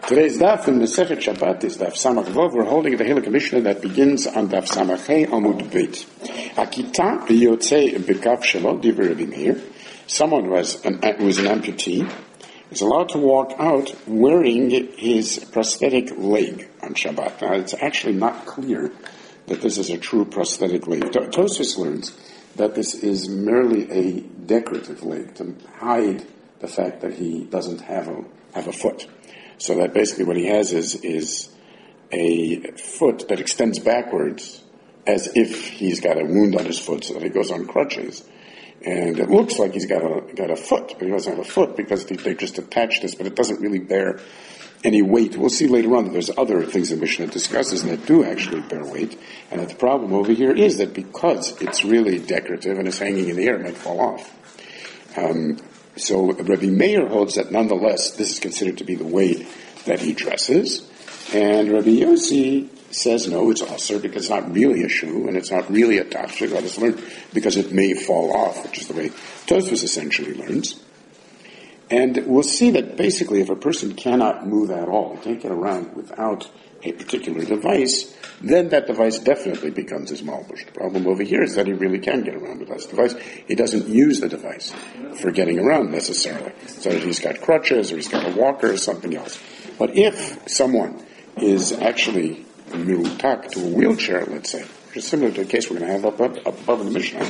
Today's daf in Masechet Shabbat is daf Samach Vov. We're holding the Hiluk Mishnah that begins on daf Samach Hey Amud Beit. Akita yotzei b'kaf shelo divrei Rabbi Meir. Someone who was an amputee is allowed to walk out wearing his prosthetic leg on Shabbat. Now, it's actually not clear that this is a true prosthetic leg. Tosfos learns that this is merely a decorative leg to hide the fact that he doesn't have a foot. So that basically what he has is a foot that extends backwards as if he's got a wound on his foot, so that he goes on crutches. And it looks like he's got a foot, but he doesn't have a foot because they just attached this, but it doesn't really bear any weight. We'll see later on that there's other things the Mishnah discusses that do actually bear weight, and that the problem over here is that because it's really decorative and it's hanging in the air, it might fall off. So Rabbi Meir holds that nonetheless this is considered to be the way that he dresses, and Rabbi Yossi says no, it's also because it's not really a shoe and it's not really a tafshik, let us learn, because it may fall off, which is the way Tosfos essentially learns. And we'll see that basically if a person cannot move at all, can't get around without a particular device, then that device definitely becomes his malbush. The problem over here is that he really can get around without this device. He doesn't use the device for getting around necessarily. So that he's got crutches or he's got a walker or something else. But if someone is actually mirutak to a wheelchair, let's say, which is similar to the case we're going to have up above in the Mishnah,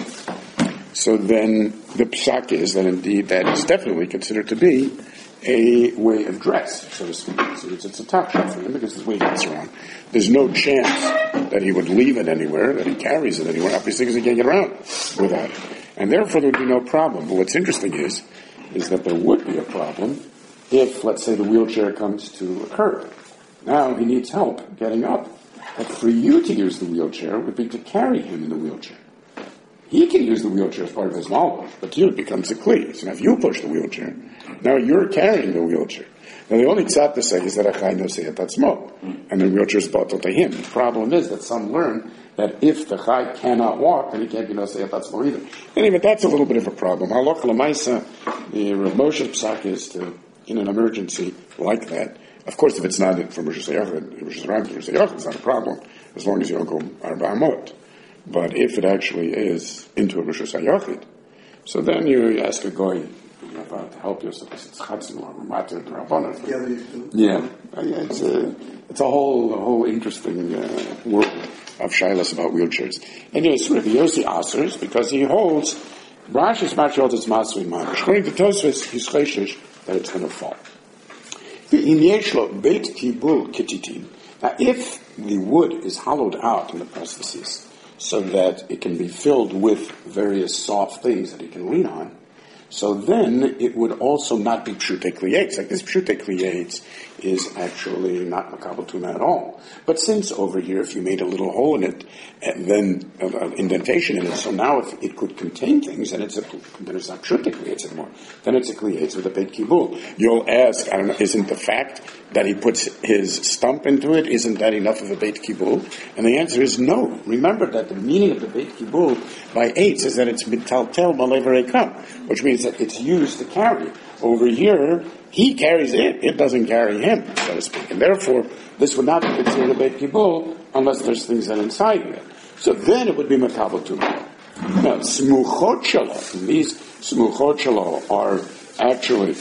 so then the psak is that indeed that is definitely considered to be a way of dress, so to speak. So it's a top shot for him because this way he gets around. There's no chance that he would leave it anywhere, that he carries it anywhere, obviously because he can't get around without it. And therefore there would be no problem. But what's interesting is that there would be a problem if, let's say, the wheelchair comes to a curb. Now he needs help getting up. But for you to use the wheelchair would be to carry him in the wheelchair. He can use the wheelchair as part of his malbush, but to you it becomes a kli. So now if you push the wheelchair, now you're carrying the wheelchair. Now the only tzad to say is that achai nosei atzmo, and the wheelchair is bottled to him. The problem is that some learn that if the chai cannot walk, then he can't be nosei atzmo either. Anyway, that's a little bit of a problem. Halach l'maisa, the Rav Moshe psak is to, in an emergency like that, of course if it's not from Rosh Hashanah, it's not a problem, as long as you don't go arba amot. But if it actually is into a Rosh Hashanah, so then you ask a goy to help you. So it's chatzim or mater d'rabbanan. Yeah, it's a whole interesting world of shilas about wheelchairs. Anyway, so Rabbi Yossi asers because he holds Rashi's match holds its masri mamish. According to Tosfos, he's chayshish that it's going to fall. In yeshlo beit kibul kititin. Now, if the wood is hollowed out in the prosthesis, so that it can be filled with various soft things that it can lean on, so then it would also not be pshutei kliyates. Like this pshutei kliyates is actually not makabel tuma at all. But since over here, if you made a little hole in it, and then an indentation in it, so now if it could contain things, then it's not pshutei kliyates anymore. Then it's a kliyates with a beit kibul. You'll ask, I don't know, isn't the fact that he puts his stump into it, isn't that enough of a beit kibul? And the answer is no. Remember that the meaning of the beit kibul by eitz is that it's mitaltel malei v'reikam, which means that it's used to carry. Over here, he carries it. It doesn't carry him, so to speak. And therefore, this would not be considered a beit kibul unless there's things that are inside of it. So then it would be makabel tumah. Now, smuchot shelo. These smuchot shelo are actually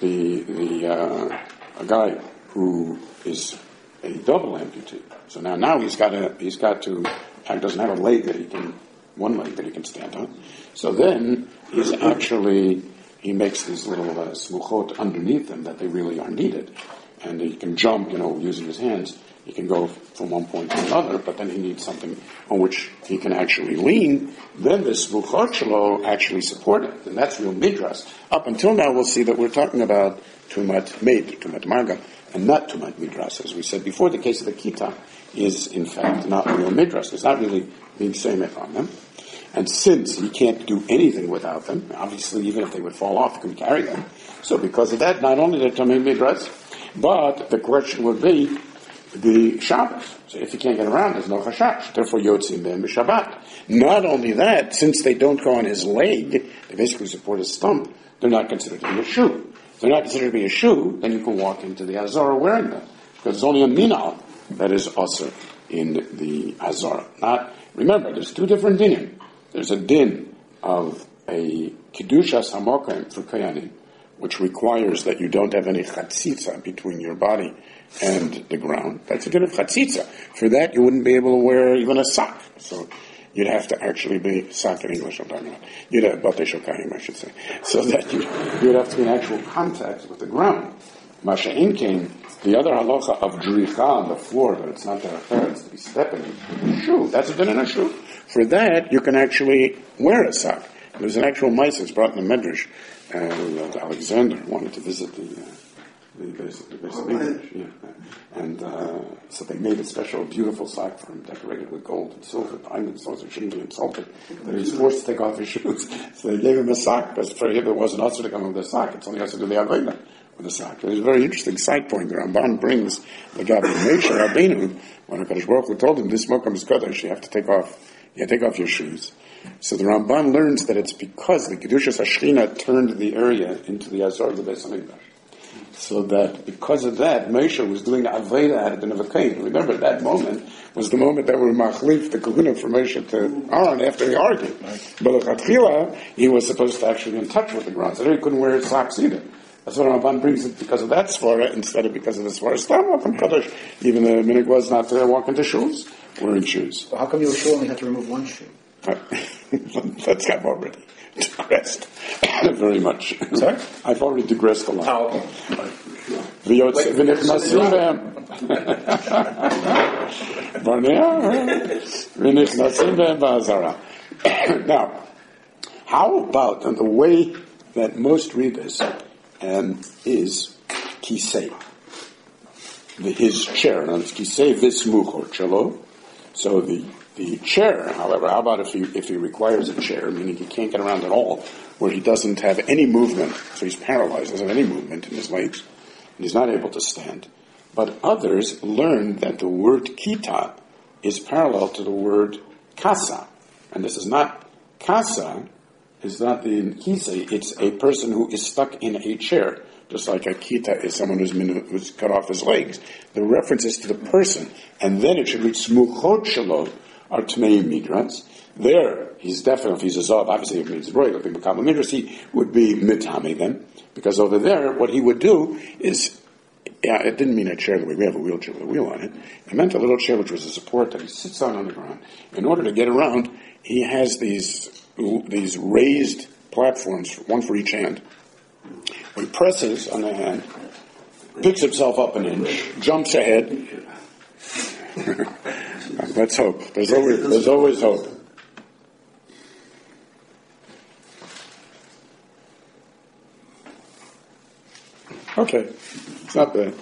a guy who is a double amputee. So now he doesn't have a leg that one leg that he can stand on. So then he makes these little smuchot underneath them that they really are needed. And he can jump, using his hands. He can go from one point to another, but then he needs something on which he can actually lean. Then the smuchot shelo actually support it. And that's real midras. Up until now, we'll see that we're talking about tumat maga, and not tumat midras. As we said before, the case of the kita is, in fact, not real midras. It's not really being semech on them. And since he can't do anything without them, obviously even if they would fall off, he couldn't carry them. So because of that, not only the tamei midras, but the question would be the Shabbos. So if you can't get around, there's no chashash. Therefore, yotzim ben b'Shabbat. Not only that, since they don't go on his leg, they basically support his stump, they're not considered to be a shoe. they're not considered to be a shoe, then you can walk into the Azara wearing them. Because it's only a minal that is also in the Azara. Remember, there's two different dinim. There's a din of a Kedushas HaMokim for Koyanim, which requires that you don't have any chatzitza between your body and the ground. That's a din of chatzitza. For that, you wouldn't be able to wear even a sock. So you'd have to actually be, sock in English I'm talking about. You'd have batei shokayim, I should say. So that you would have to be in actual contact with the ground. Masha Inkin, the other halacha of dricha on the floor, but it's not their it's to be stepping in a shoe. That's a din in a shoe. For that, you can actually wear a sock. There's an actual mice brought in the Medrash. Alexander wanted to visit the base of English. Yeah. And so they made a special, beautiful sock for him, decorated with gold and silver, diamonds, so he shouldn't be insulted. That he's forced to take off his shoes. So they gave him a sock, because for him it wasn't also to come with a sock, it's only also to the Aveda with a sock. There's a very interesting side point. The Ramban brings the Gabi Moshe Rabbeinu, when HaKadosh Baruch Hu told him, this Mokum is Kodesh, you have to take off your shoes. So the Ramban learns that it's because the Kedushas HaShechina turned the area into the Azor of the Beis HaMikdash. So that because of that, Moshe was doing Aveda at the Nevakein. Remember, that moment was the moment that were Machlif, the Kahuna for Moshe to Aaron after he argued. But Lechatchila, he was supposed to actually be in touch with the ground. So he couldn't wear his socks either. That's what Ramban brings it because of that svara instead of because of the svara. Stam Mokum Kodesh. Even the minhag was not to walk into shoes, wearing shoes. Well, how come Yeshua only had to remove one shoe? That's I've already digressed very much. Sorry? I've already digressed a lot. Oh, Now, how about the way that most read this is kisei, his chair. Now, it's kisei vismuchor chelo. So the chair, however, how about if he requires a chair, meaning he can't get around at all, where he doesn't have any movement, so he's paralyzed, doesn't have any movement in his legs, and he's not able to stand. But others learn that the word kita is parallel to the word kasa. And this is not, kasa is not the kisei, it's a person who is stuck in a chair. Just like a kita is someone who's cut off his legs. The reference is to the person. And then it should read smuchot shelo are tmei midras. There, he's definitely, if he's a zav, obviously if he's a broy, he would be mitame them. Because over there, what he would do is, it didn't mean a chair the way we have a wheelchair with a wheel on it. It meant a little chair which was a support that he sits on the ground. In order to get around, he has these raised platforms, one for each hand. He presses on the hand, picks himself up an inch, jumps ahead. Let's hope. There's always hope. Okay, it's not bad.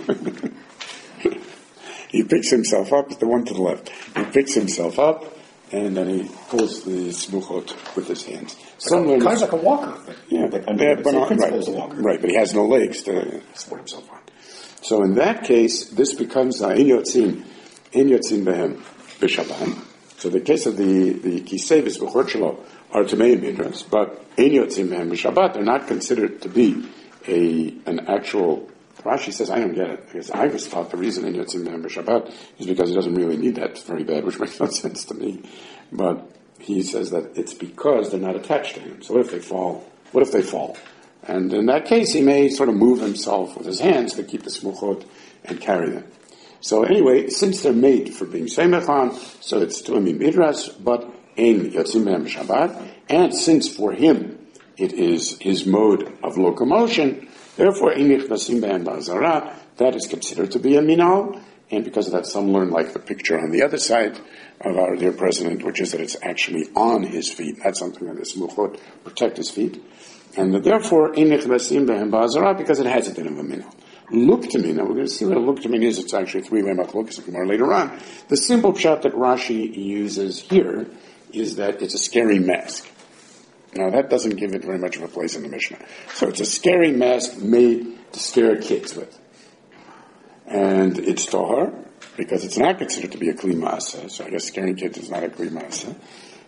He picks himself up, it's the one to the left. He picks himself up, and then he pulls the smuchot with his hands. Kind of like a walker. Yeah, right, but he has no legs to support himself on. So in that case, this becomes in yotzim behem b'shabbat. So the case of the kisei v'sbuchot shelo are tamei midras, but in yotzim behem b'shabbat, they're not considered to be an actual. Rashi says, I don't get it, because I just thought the reason in yotzim behem b'shabbat is because he doesn't really need that very bad, which makes no sense to me. But he says that it's because they're not attached to him. So what if they fall? And in that case, he may sort of move himself with his hands to keep the smuchot and carry them. So anyway, since they're made for being seimechan, so it's tu'ami midras, but ein yotzim behem b'shabbat, and since for him it is his mode of locomotion, therefore ein nichnasim behem ba'azara, that is considered to be a minal, and because of that, some learn like the picture on the other side of our dear president, which is that it's actually on his feet. That's something that the smuchot protect his feet. And that therefore, ein nichnasim behem ba'azara, because it has a din of a minal. Luktamina, we're going to see what a luktamin is. It's actually three-way machlokas more later on. The simple pshat that Rashi uses here is that it's a scary mask. Now, that doesn't give it very much of a place in the Mishnah. So it's a scary mask made to scare kids with. And it's tahar, because it's not considered to be a kli maaseh, so I guess scaring kids is not a kli maaseh.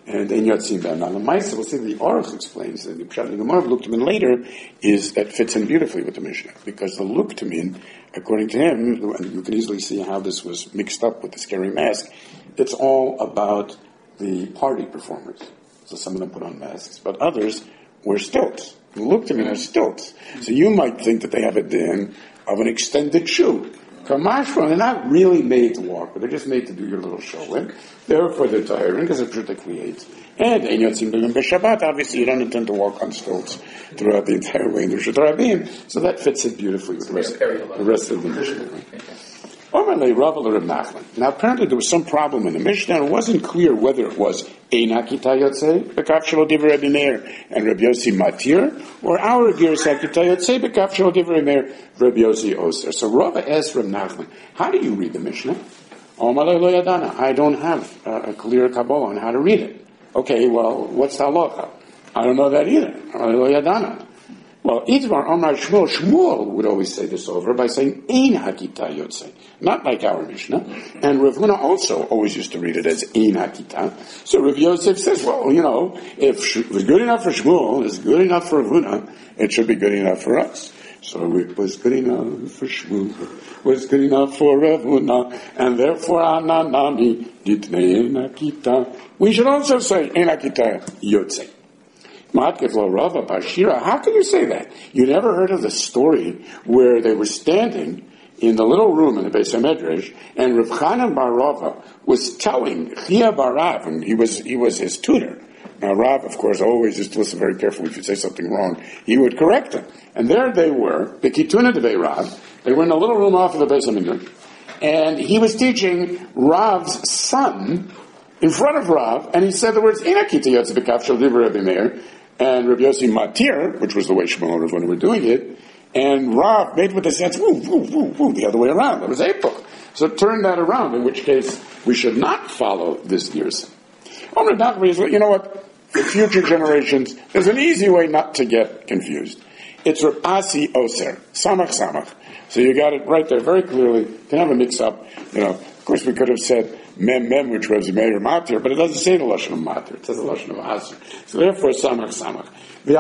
And in Yotzim Ben. Now, the Maisa, we'll see the Aruch explains, and the Pshat in the Gemara of Luktamin later, is that fits in beautifully with the Mishnah. Because the Luktamin, according to him, and you can easily see how this was mixed up with the scary mask, it's all about the party performers. So some of them put on masks, but others wear stilts. The Luktamin are stilts. So you might think that they have a din of an extended shoe. Kamashma, they're not really made to walk, but they're just made to do your little show in. Therefore, they're tiring because of what creates. And in Yotzim B'Shabbat, obviously, you don't intend to walk on stilts throughout the entire way in the Rishut Rabim, so that fits in beautifully with the rest of the Mishnah. Now, apparently, there was some problem in the Mishnah, and it wasn't clear whether it was Eina Kita Yotzei, B'Kaf Shelo Divrei Rabbi Meir, and Rabbi Yossi Matir, or our Girsa Kita Yotzei, B'Kaf Shelo Divrei Rabbi Meir, Rabbi Yossi Oser. So Rava asked Reb Nachman, how do you read the Mishnah? I don't have a clear Kabbalah on how to read it. Okay, well, what's the halacha? I don't know that either. Well, Idmar Omar Shmuel would always say this over by saying Ein Hakita Yotzei, not like our Mishnah. And Rav Huna also always used to read it as Ein Hakita. So Rav Yosef says, well, you know, if it was good enough for Shmuel, it's good enough for Rav Huna, it should be good enough for us. So it was good enough for Shmuel, was good enough for Rav Huna, and therefore Ananami Ditnei Ein Hakita. We should also say Ein Hakita Yotzei. How can you say that? You never heard of the story where they were standing in the little room in the Beis HaMedrash, and Rav Chanan bar Rava was telling Chia bar Rav, and he was his tutor. Now Rav, of course, always used to listen very carefully. If you say something wrong, he would correct him. And there they were, the Kituna de Rav. They were in a little room off of the Beis HaMedrash, and he was teaching Rav's son in front of Rav, and he said the words Eina Kita Yotzei B'Kaf Shel Divrei Rabbi Meir, and Rabbi Yossi Matir, which was the way Shmuel and Rav Huna were doing it, and Rav made with his hands, woo, woo, woo, woo, the other way around. That was April. So turn that around, in which case we should not follow this Gersa. You know what? For future generations, there's an easy way not to get confused. It's Rav Asi Oser, Samach Samach. So you got it right there very clearly. You can have a mix-up. You know, of course we could have said Mem, which was Meir Matir, but it doesn't say the Lashon of Matir. It says the Lashon of Asr. So therefore, Samach Samach. The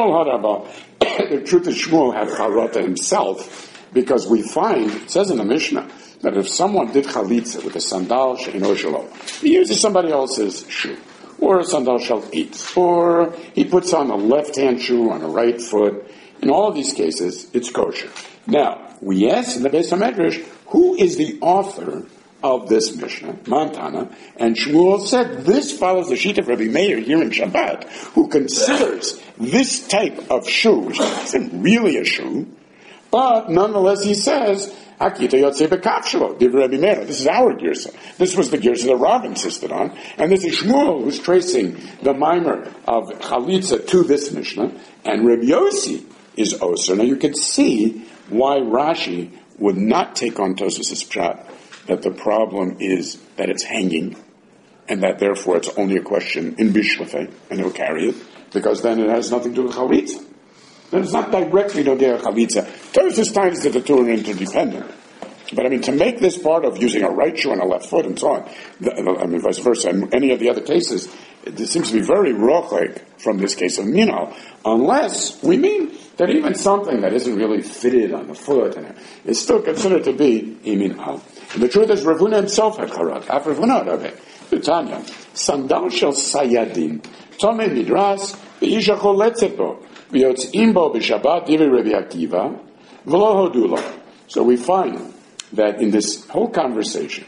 truth is Shmuel had Charata himself, because we find, it says in the Mishnah, that if someone did Chalitza with a sandal she'ino shelo, he uses somebody else's shoe, or a sandal shel eitz, or he puts on a left-hand shoe on a right foot. In all of these cases, it's kosher. Now, we ask in the Beis HaMedrash, who is the author of this Mishnah, Montana, and Shmuel said this follows the sheet of Rabbi Meir here in Shabbat, who considers this type of shoe, which isn't really a shoe, but nonetheless he says, Hakita Yotzei B'Kaf Shelo, Divrei Rabbi Meir. This is our Girsa. This was the Girsa that Rav insisted on, and this is Shmuel who's tracing the mimer of Chalitza to this Mishnah, and Rabbi Yossi is Oser. Now you can see why Rashi would not take on Tosfos' pshat, that the problem is that it's hanging, and that therefore it's only a question in Bishlefe, and he'll carry it, because then it has nothing to do with Chalitza. Then it's not directly Nogea Chalitza. Tosfos times that the two are interdependent. But I mean, to make this part of using a right shoe and a left foot and so on, vice versa, and any of the other cases, it seems to be very rochek from this case of Minal, unless we mean that even something that isn't really fitted on the foot is still considered to be Minal. And the truth is, Rav Huna himself had charat. Af Rav Huna Rabbi, Tanya, sandal shel sayadin, tomei midras, ve'isha choletzet bo, ve'yotzim bo b'shabbat divrei Rabbi Akiva, v'lo hodu lo. So we find that in this whole conversation,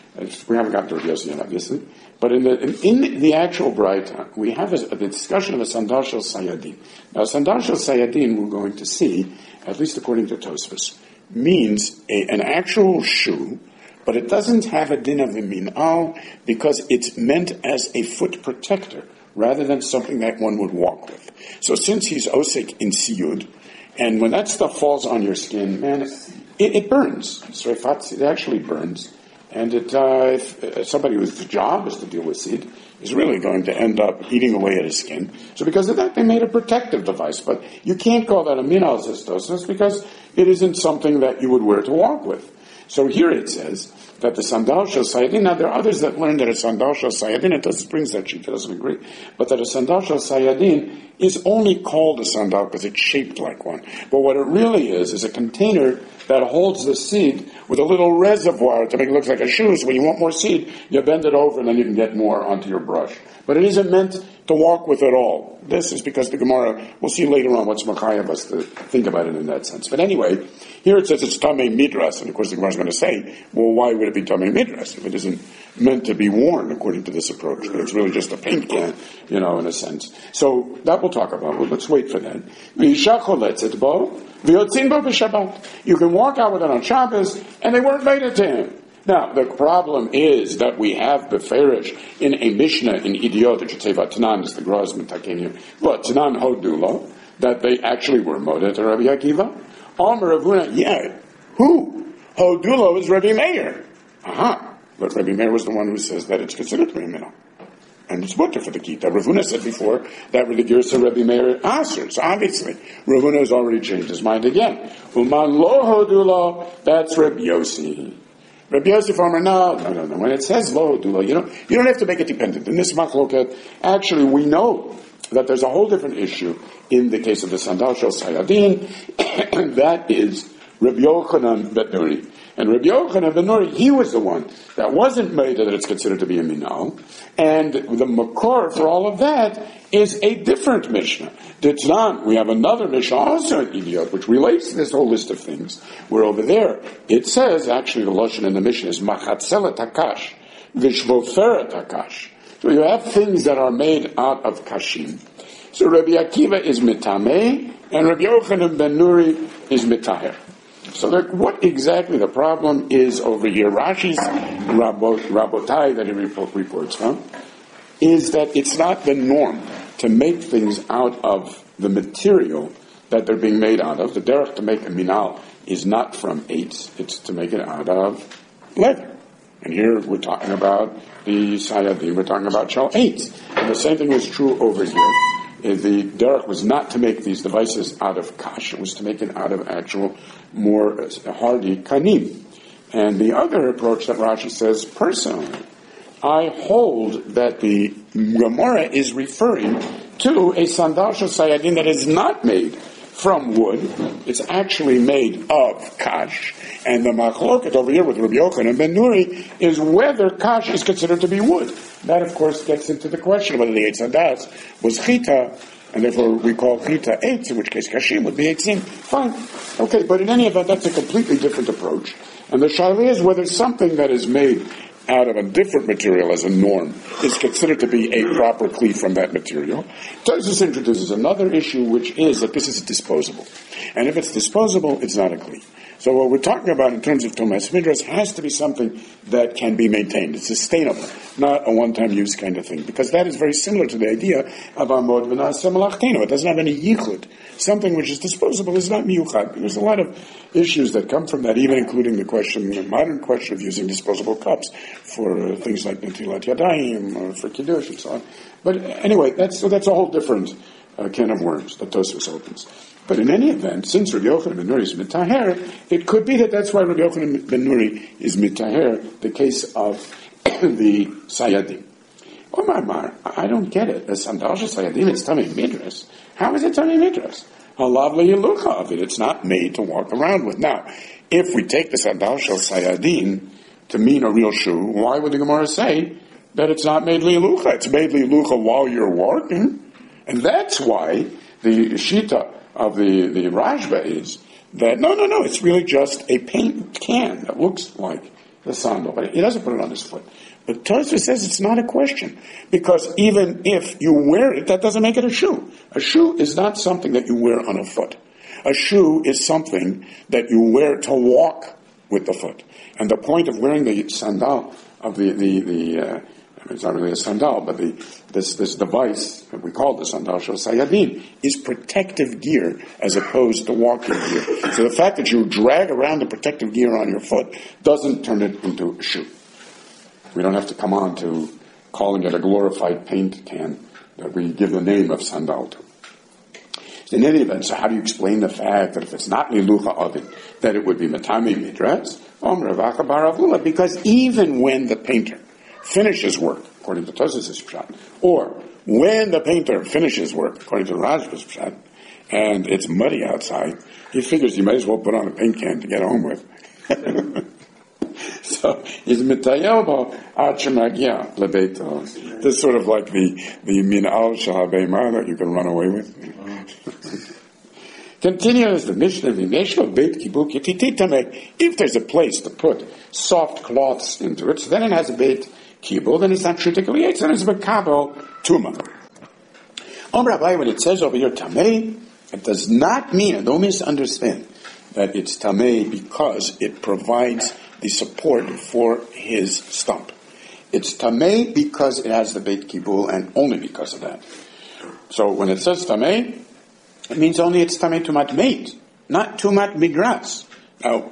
we haven't gotten to Rabbi Yossi yet, obviously, but in the actual Braita, we have a discussion of a sandal shel sayadin. Now, sandal shel sayadin, we're going to see, at least according to Tosfos, means an actual shoe, but it doesn't have a din of the min'al because it's meant as a foot protector rather than something that one would walk with. So since he's osik in siyud, and when that stuff falls on your skin, man, it burns. It actually burns. And if somebody whose job is to deal with seed is really going to end up eating away at his skin. So because of that, they made a protective device. But you can't call that a minal zestos because it isn't something that you would wear to walk with. So here it says that the sandal shel sayadin, now there are others that learn that a sandal shel sayadin, it brings that sheet, it doesn't agree, but that a sandal shel sayadin is only called a sandal because it's shaped like one. But what it really is a container that holds the seed with a little reservoir to make it look like a shoe, so when you want more seed, you bend it over and then you can get more onto your brush. But it isn't meant to walk with at all. This is because the Gemara, we'll see later on what's Machayev us to think about it in that sense. But anyway, here it says it's Tamei Midras, and of course the Gemara is going to say, well, why would it be Tamei Midras if it isn't meant to be worn according to this approach? But it's really just a paint can, in a sense. So that we'll talk about. Well, let's wait for that. You can walk out with it on Shabbos, and they weren't made it to him. Now, the problem is that we have Beferish in a Mishnah in Idiot, that should say Vatanan is the Graz Metakenim, but Tanan Hodulo, that they actually were moded to Rabbi Akiva. Omer Ravuna, yeah, who? Hodulo is Rabbi Meir. But Rabbi Meir was the one who says that it's considered to be a minnow. And it's mutter for the Kita. Ravuna said before that the Girsa Rabbi Meir Aser. So obviously, Ravuna has already changed his mind again. Uman lo Hodulo, that's Rabbi Yossi. Rabbi Yosef Omer, no. When it says lo Hodulo, you don't have to make it dependent. In this machloket, actually we know that there's a whole different issue in the case of the Sandal Shel Sayadin, and that is Rabbi Yochanan ben Nuri. And Rabbi Yochanan ben Nuri, he was the one that wasn't made that it's considered to be a minal, and the makor for all of that is a different Mishnah. Ditzlan, we have another Mishnah also in Idiot, which relates to this whole list of things, where over there, it says, actually the Lashon in the Mishnah is Machatzelet Hakash, Vishvoferet Hakash. So you have things that are made out of kashim. So Rabbi Akiva is mitameh, and Rabbi Yochanan ben Nuri is mitaher. So what exactly the problem is over here, Rashi's Rabotai that he reports from, is that it's not the norm to make things out of the material that they're being made out of. The derech to make a minal is not from eitz, it's to make it out of leather. And here we're talking about the Sayadi, we're talking about shel eitz. And the same thing was true over here. The derech was not to make these devices out of kash, it was to make it out of actual, more hardy kanim. And the other approach that Rashi says, personally, I hold that the Gemara is referring to a sandal shel sayadin that is not made from wood. It's actually made of kash. And the machloket over here with Rabbi Yochanan ben Nuri is whether kash is considered to be wood. That, of course, gets into the question whether the eitz hadas was chita, and therefore we call chita eitz, in which case kashim would be eitzim. Fine. Okay, but in any event, that's a completely different approach. And the shaila is whether something that is made out of a different material as a norm is considered to be a proper kli from that material. Tosfos introduces another issue, which is that this is disposable. And if it's disposable, it's not a kli. So what we're talking about in terms of Tomas Midras has to be something that can be maintained. It's sustainable, not a one-time use kind of thing. Because that is very similar to the idea of Amod V'Naseh Malachtenu. It doesn't have any yichud. Something which is disposable is not miyuchad. There's a lot of issues that come from that, even including the modern question of using disposable cups for things like Netilat Yadayim or for Kiddush and so on. But anyway, that's a whole different can of worms that Tosfos opens. But in any event, since Rabbi Yochanan ben Nuri is mitaher, it could be that that's why Rabbi Yochanan ben Nuri is mitaher, the case of the Sayadim. Omar Mar, I don't get it. The Sandal Shel Sayadim, it's Tamei Midras. How is it Tamei Midras? Halav le'ilucha of it. It's not made to walk around with. Now, if we take the Sandal Shel Sayadim to mean a real shoe, why would the Gemara say that it's not made le'ilucha? It's made le'ilucha while you're walking. And that's why the Shita of the Rashba is that, no, it's really just a paint can that looks like the sandal, but he doesn't put it on his foot. But Tosfos says it's not a question, because even if you wear it, that doesn't make it a shoe. A shoe is not something that you wear on a foot. A shoe is something that you wear to walk with the foot. And the point of wearing the sandal of it's not really a sandal, but this device that we call the sandal shel sayadin is protective gear as opposed to walking gear. So the fact that you drag around the protective gear on your foot doesn't turn it into a shoe. We don't have to come on to calling it a glorified paint can that we give the name of sandal to. In any event, so how do you explain the fact that if it's not lilucha of it, that it would be matami midras? Because even when the painter finishes work, according to Tosafos' Pshat, or when the painter finishes work, according to Rashba's Pshat, and it's muddy outside, he figures he might as well put on a paint can to get home with. So he's mitayel bo ad shemagia lebeito. This is sort of like the min'al shel habeimah that you can run away with. Continues the Mishnah, if there's a place to put soft cloths into it, so then it has a beit kibul, then it's not pshutik lietz, then it's a makabel tuma. Rabbi, when it says over here tamei, it does not mean, and don't misunderstand, that it's tamei because it provides the support for his stump. It's tamei because it has the beit kibul, and only because of that. So when it says tamei, it means only it's tamei tumat meit, not tumat midras. Now,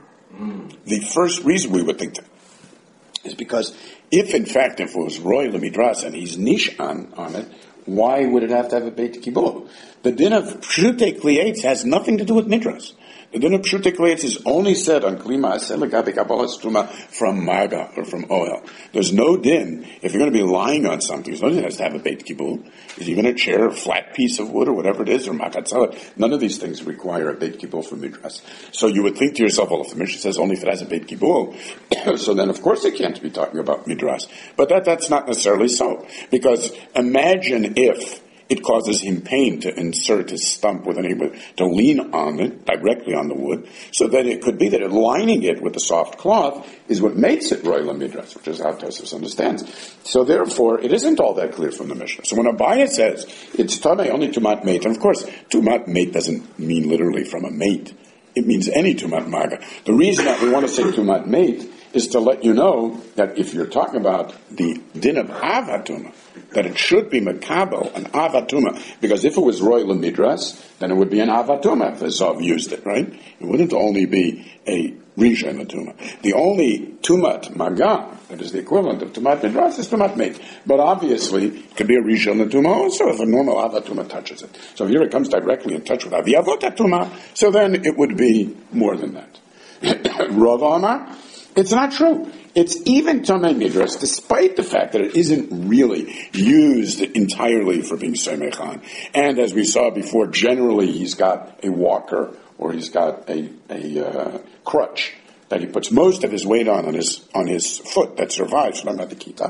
the first reason we would think that is because if it was royal midras and he's nishan on it, why would it have to have a beit kibul? The din of pshutei klietz has nothing to do with midras. The din of pshutei klietz is only said on klima asel legabe kabbalas truma from maga or from oil. There's no din if you're going to be lying on something. There's no din has to have a beit kibul. Even a chair, a flat piece of wood, or whatever it is, or makatzalat. None of these things require a beit kibul for midras. So you would think to yourself, well, if the Mishnah says only if it has a beit kibul, so then of course it can't be talking about midras. But that's not necessarily so, because imagine if it causes him pain to insert his stump to lean on it, directly on the wood, so that it could be that lining it with a soft cloth is what makes it royal midras, which is how Tosafos understands. So therefore, it isn't all that clear from the Mishnah. So when Abaye says it's tamei only tumat meit, and of course, tumat meit doesn't mean literally from a mate. It means any tumat maga. The reason that we want to say tumat meit is to let you know that if you're talking about the din of avatuma, that it should be makabel, an avatuma, because if it was royal midras, then it would be an avatuma if the Zav used it, right? It wouldn't only be a risha in the tuma. The only tumat maga, that is the equivalent of tumat midras, is tumat meit. But obviously, it could be a risha in the tuma also if a normal avatuma touches it. So here it comes directly in touch with aviyavot tuma, so then it would be more than that. Rav Amar, it's not true. It's even tamei midras, despite the fact that it isn't really used entirely for being soimechan. And as we saw before, generally he's got a walker or he's got a crutch that he puts most of his weight on his foot that survives from the kita.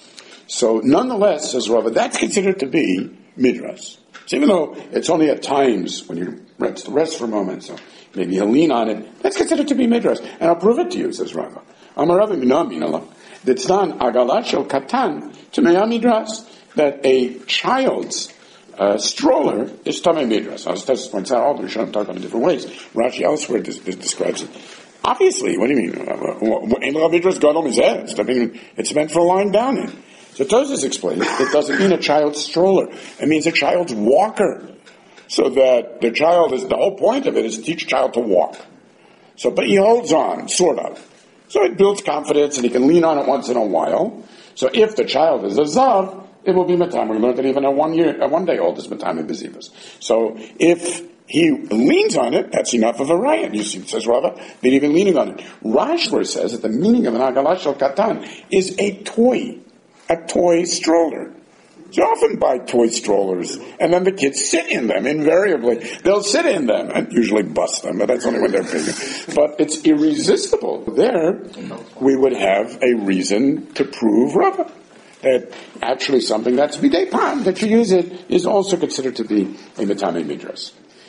So nonetheless, says Rava, that's considered to be midras. So even though it's only at times when you rest for a moment, so maybe he'll lean on it, that's considered to be midras. And I'll prove it to you, says Rava. Amaravi minam Ditznan agalat shel katan tamei midras, that a child's stroller is tamei midras. As Tosafos points out, all the Rishonim talk about it in different ways. Rashi elsewhere describes it. Obviously, what do you mean? Midras gadol mizeh. It's meant for lying down in. So Tosafos explains it doesn't mean a child's stroller. It means a child's walker. So that the whole point of it is to teach a child to walk. So, but he holds on, sort of. So it builds confidence, and he can lean on it once in a while. So if the child is a zav, it will be matam. We learned that even a 1 day old is matam in bezivas. So if he leans on it, that's enough of a riot. You see, says Rava, that even leaning on it. Rashba says that the meaning of an agalat shel katan is a toy stroller. You often buy toy strollers, and then the kids sit in them, invariably. They'll sit in them, and usually bust them, but that's only when they're bigger. But it's irresistible. There, we would have a reason to prove Rava, that actually something that's bidei pan, that you use it, is also considered to be a matamei midras.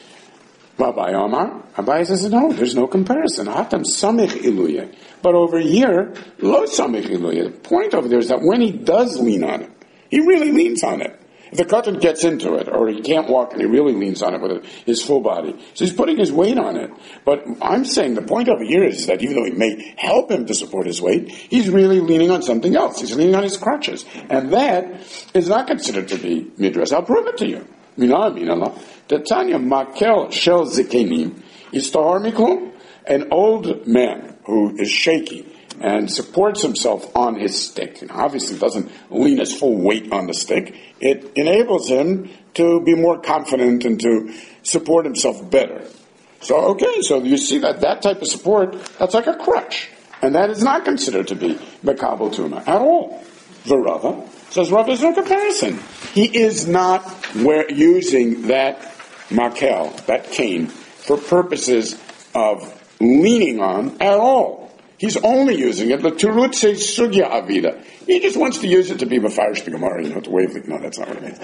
Rabbi Omar, Abaye says, no, there's no comparison. Hatam samich iluye. But over here, lo samich iluye. The point over there is that when he does lean on it, he really leans on it. If the katan gets into it, or he can't walk and he really leans on it with his full body, so he's putting his weight on it. But I'm saying the point over here is that even though it may help him to support his weight, he's really leaning on something else. He's leaning on his crutches. And that is not considered to be midras. I'll prove it to you. Tanya makel shel zikenim is tahor miklum. An old man who is shaky and supports himself on his stick, and obviously doesn't lean his full weight on the stick, it enables him to be more confident and to support himself better. So you see that type of support, that's like a crutch. And that is not considered to be Mekabel Tuma at all. The Rava says, Rava is no comparison. He is not using that makel, that cane, for purposes of leaning on at all. He's only using it, l'turutze sugya avida. He just wants to use it to be mafarish the Gemara, to wave no, that's not what it means.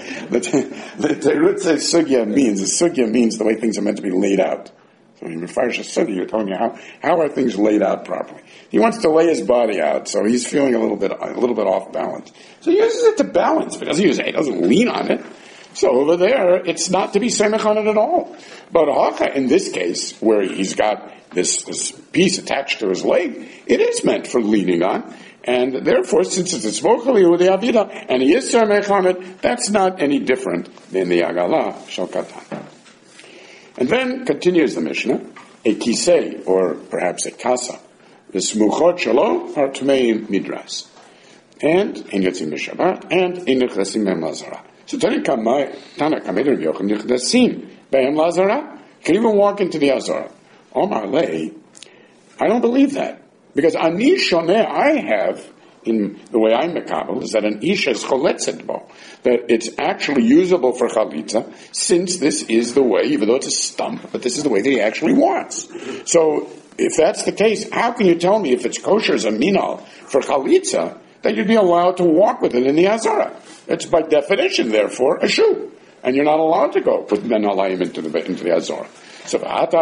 L'turutze sugya means the way things are meant to be laid out. So when you mafarish a sugya, you're telling me how are things laid out properly. He wants to lay his body out, so he's feeling a little bit off balance. So he uses it to balance, but he doesn't lean on it. So over there, it's not to be semech on it at all. But Haka, in this case, where he's got this piece attached to his leg, it is meant for leaning on. And therefore, since it's vocally with the Avida, and he is semech on it, that's not any different than the Agala Shel Katan. And then continues the Mishnah, a kisei, or perhaps a kasa. The smuchot shelo are tmeim midras. And in Yotzim B'Shabbat, and in Nechlesim Be'em Lazara. So Tana Kamei Rav Yochanan Nechlesim Be'em Lazara can even walk into the Azara. Omar Lei, I don't believe that. Because Ani Shoneh, I have, in the way I'm Mekabel, is that an Isha is choletzet bo. That it's actually usable for chalitza, since this is the way, even though it's a stump, but this is the way that he actually wants. So, if that's the case, how can you tell me if it's kosher as a minal for chalitza, that you'd be allowed to walk with it in the Azara? It's by definition, therefore, a shoe. And you're not allowed to go with men alayim into the Azara. So,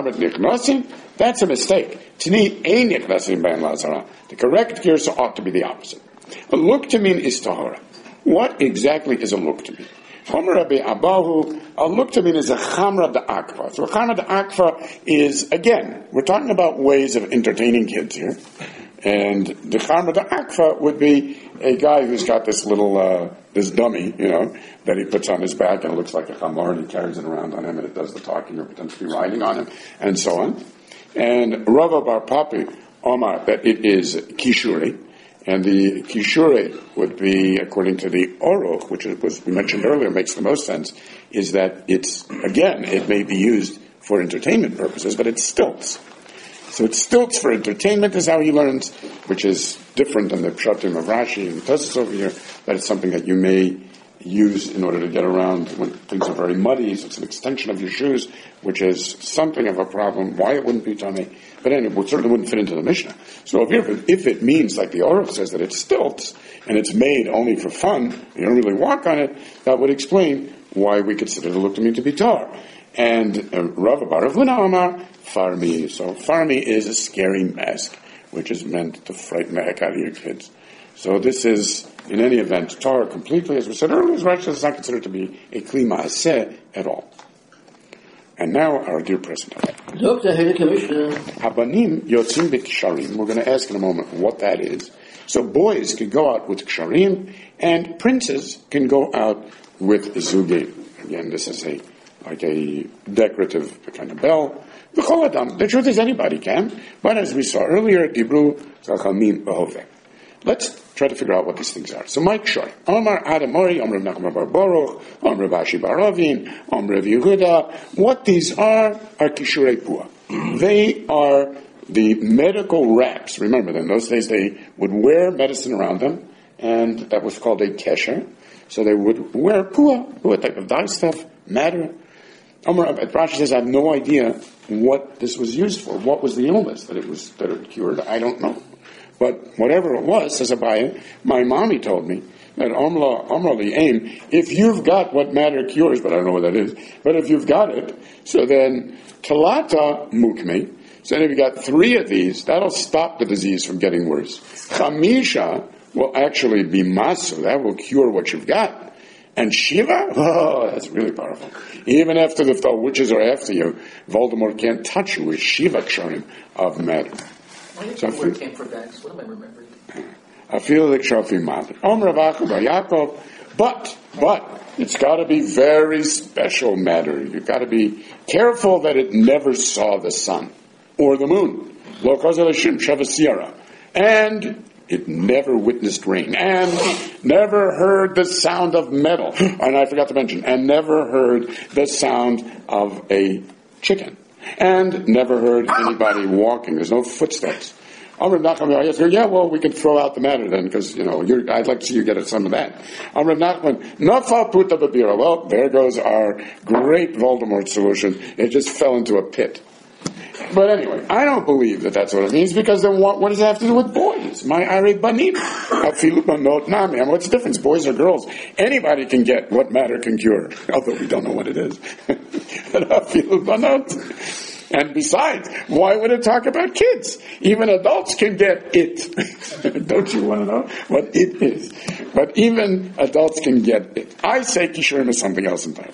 that's a mistake. Tani ein nichnasim be'en lazara. The correct girsa ought to be the opposite. A luktamin is tahara. What exactly is a luktamin? Homer Rabbi Abahu, a luktamin is a chamra da'akva. So a chamra da'akva is, again, we're talking about ways of entertaining kids here. And the chamra da'akva would be a guy who's got this little, this dummy, that he puts on his back and it looks like a chamar and he carries it around on him and it does the talking or pretends to be riding on him and so on. And Rava Bar Papi Omar that it is kishuri, and the kishuri would be, according to the Oroch, which was we mentioned earlier, makes the most sense, is that it may be used for entertainment purposes, but it stilts. So it stilts for entertainment is how he learns, which is different than the pshatim of Rashi and Tosfos over here, that it's something that you may use in order to get around when things are very muddy, so it's an extension of your shoes, which is something of a problem, why it wouldn't be tummy, but anyway, it certainly wouldn't fit into the Mishnah. So if it means, like the Aruch says, that it stilts, and it's made only for fun, you don't really walk on it, that would explain why we consider the luktamim to be tar. And Rav Bar Rav Huna Amar, Farmi. So Farmi is a scary mask, which is meant to frighten the heck out of your kids. So this is, in any event, tar completely, as we said earlier, is not considered to be a kli ma'aseh at all. And now our dear President. Dr. Commissioner. Habanim yotzim b'ksharim. We're going to ask in a moment what that is. So boys can go out with ksharim, and princes can go out with zugim. Again, this is like a decorative kind of bell. The truth is anybody can, but as we saw earlier, dibru chachamim b'hoveh. Let's try to figure out what these things are. So Mike Shor, Omar Adamori, Omar Nachman Bar Baruch, Omar Bashi Baravin, Omar Yehuda. What these are kishurei pua. They are the medical wraps. Remember, in those days they would wear medicine around them, and that was called a kesher. So they would wear pua type of dye stuff, matter. Omar Rashi says, I have no idea what this was used for. What was the illness that it cured? I don't know. But whatever it was, says Abaye, my mommy told me that Omrali aim, if you've got what matter cures, but I don't know what that is, but if you've got it, so then talata mukme, so then if you got 3 of these, that'll stop the disease from getting worse. Chamisha will actually be masu, that will cure what you've got. And Shiva, that's really powerful. Even after the witches are after you, Voldemort can't touch you with Shiva ksharim of matter. So where came from bags? What am I remembering? I feel like Shafi Mother. Om Ravachu Bar Yaakov, but it's got to be very special matter. You've got to be careful that it never saw the sun or the moon. Lo Kazalashim Shavasira. And it never witnessed rain. And never heard the sound of metal. And I forgot to mention, and never heard the sound of a chicken. And never heard anybody walking. There's no footsteps. Amr Nachman, I said, yeah, well, we can throw out the matter then, because, I'd like to see you get some of that. Amr Nachman, Nafal Puta Babira. Well, there goes our great Voldemort solution. It just fell into a pit. But anyway, I don't believe that that's what it means, because then what does it have to do with boys? My Ari Banim. What's the difference, boys or girls? Anybody can get what matter can cure, although we don't know what it is. And besides, why would it talk about kids? Even adults can get it. Don't you want to know what it is? But even adults can get it. I say kishurim is something else entirely.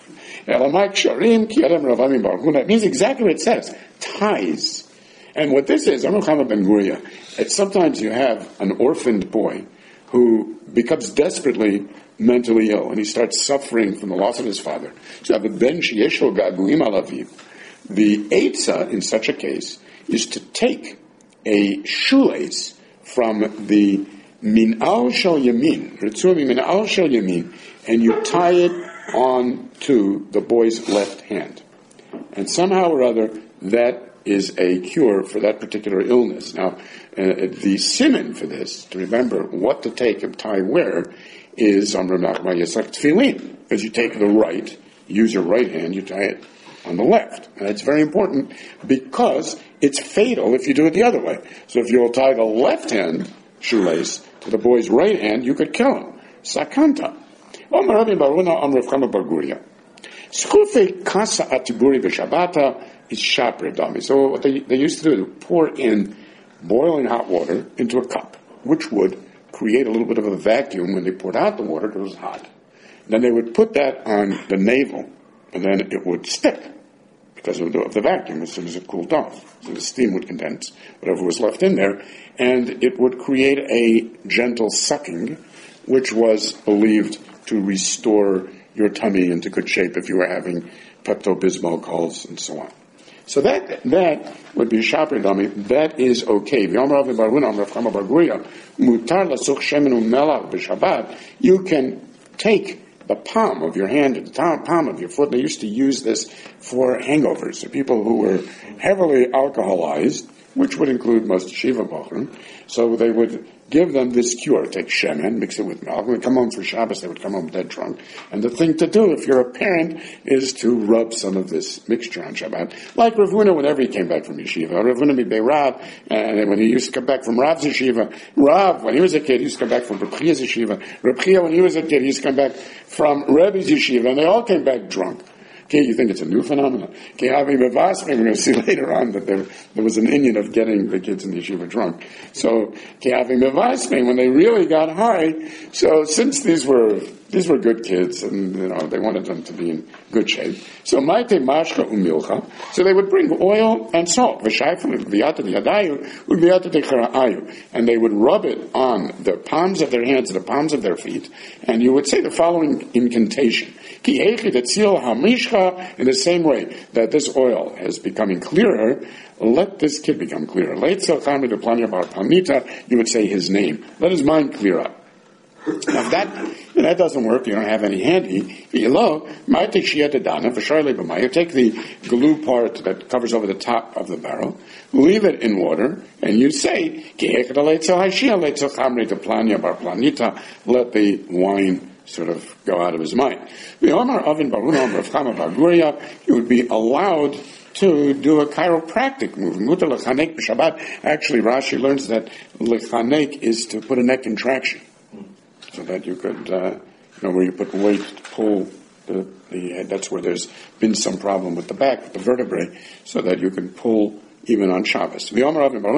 It means exactly what it says. Ties. And what this is, sometimes you have an orphaned boy who becomes desperately mentally ill, and he starts suffering from the loss of his father. So you have a ben sheyesho gaguim alaviv. The eitzah in such a case is to take a shoelace from the min'al shel yamin, min'al shel yamin, and you tie it on to the boy's left hand. And somehow or other, that is a cure for that particular illness. Now, the siman for this, to remember what to take and tie where, is Amr Nachman Yitzchak Tefillin, because you take the right, use your right hand, you tie it on the left. And it's very important because it's fatal if you do it the other way. So if you'll tie the left hand shoelace to the boy's right hand, you could kill him. Sakanta. Schufe kasa atiburi v'shabata is shapredami. So what they used to do is pour in boiling hot water into a cup, which would create a little bit of a vacuum when they poured out the water because it was hot. Then they would put that on the navel, and then it would stick because of the vacuum as soon as it cooled off. So the steam would condense whatever was left in there, and it would create a gentle sucking, which was believed to restore your tummy into good shape if you were having Pepto-Bismol colds and so on. So that would be shaper dummy. That is okay. You can take the palm of your hand and the palm of your foot. They used to use this for hangovers. So people who were heavily alcoholized, which would include most Shiva Bochum, so they would give them this cure. Take shemen, mix it with milk. When they come home for Shabbos, they would come home dead drunk. And the thing to do, if you're a parent, is to rub some of this mixture on Shabbat. Like Rav Huna, whenever he came back from yeshiva. Rav Huna Mibei Rav, and when he used to come back from Rav's yeshiva. Rav, when he was a kid, he used to come back from Reb Chia's yeshiva. Reb Chia, when he was a kid, he used to come back from Rebbe's yeshiva. And they all came back drunk. Okay, you think it's a new phenomenon? Okay, we're going to see later on that there was an Indian of getting the kids in the yeshiva drunk. So, when they really got high, so since these were good kids, and they wanted them to be in good shape. So maite mashka umilcha. So they would bring oil and salt, and they would rub it on the palms of their hands and the palms of their feet, and you would say the following incantation: in the same way that this oil is becoming clearer, let this kid become clearer. You would say his name. Let his mind clear up. Now, if that doesn't work, you don't have any handy. You take the glue part that covers over the top of the barrel, leave it in water, and you say, let the wine sort of go out of his mind. You would be allowed to do a chiropractic movement. Actually, Rashi learns that lechanek is to put a neck in traction, so that you could, where you put weight to pull the head. That's where there's been some problem with the back, with the vertebrae, so that you can pull even on Shabbos. You're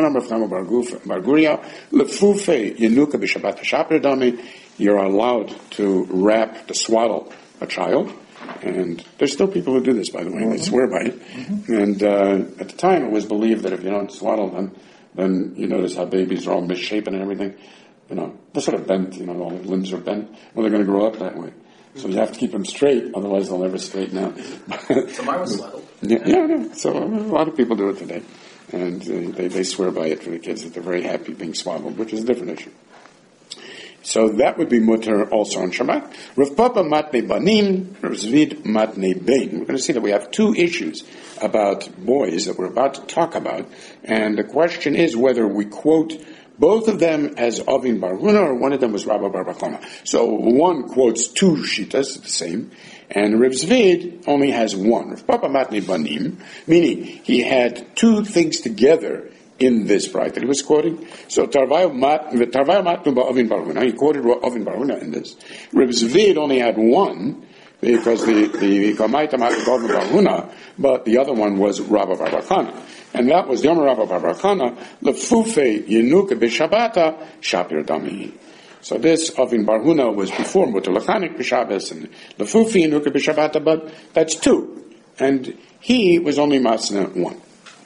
allowed to wrap, to swaddle a child, and there's still people who do this, by the way, and they swear by it. Mm-hmm. And at the time, it was believed that if you don't swaddle them, then you notice how babies are all misshapen and everything. They're sort of bent, all the limbs are bent. Well, they're going to grow up that way. So you have to keep them straight, otherwise they'll never straighten out. So mine was swaddled. Yeah. So a lot of people do it today. And they swear by it for the kids, that they're very happy being swaddled, which is a different issue. So that would be mutter also on Shabbat. Rav Papa matne banim, Rav Zvid matne bein. We're going to see that we have two issues about boys that we're about to talk about, and the question is whether we quote both of them as Avin Bar Huna or one of them was Rabba Bar Chana. So one quotes two shitas, the same, and Rav Zvid only has one. Rav Papa matne banim, meaning he had two things together in this bright that he was quoting. So Tarvayo Matnu Ba'avin Bar Huna, he quoted Avin Bar Huna in this. Rav Zvid only had one, because the Kamaita Matnu Ba'avin Bar Huna, but the other one was Rabba Bar Chana. And that was Yom Rabba Bar Chana, Lefufe Yenuka B'Shabata, Shapir Dami. So this Avin Bar Huna was before Mutter Lachanik B'Shabbos, and Lefufe Yenuka B'Shabata, but that's two. And he was only Masna one.